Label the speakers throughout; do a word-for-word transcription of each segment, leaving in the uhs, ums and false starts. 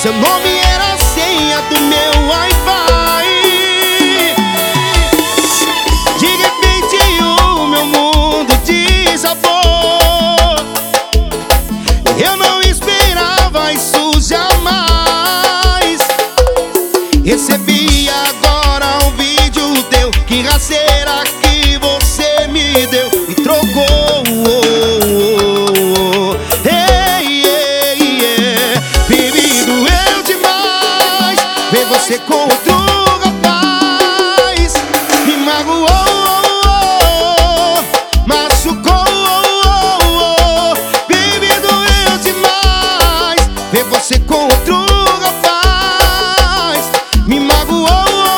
Speaker 1: Seu nome era a senha do meu Wi-Fi. De repente o meu mundo desabou. Eu não esperava isso jamais. Recebi agora um vídeo teu, que rasteira que você me deu e trocou. Hey, hey, yeah. Baby, doeu demais ver você com outro rapaz. Me magoou, machucou. Baby, doeu demais ver você com outro rapaz. Me magoou,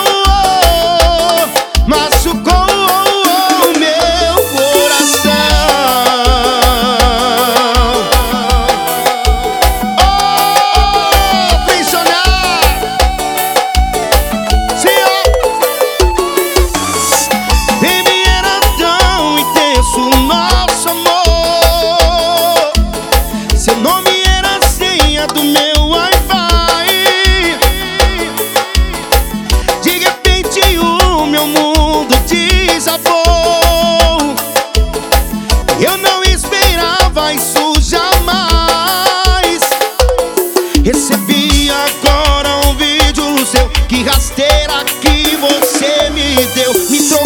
Speaker 1: machucou meu coração. Oh, prisioneiro, Senhor. Baby, era tão intenso o nosso amor. Seu nome era a senha do meu Wi-Fi. De repente o meu mundo desabou. Eu não esperava isso jamais. Recebi agora um vídeo seu, que rasteira que você me deu. Me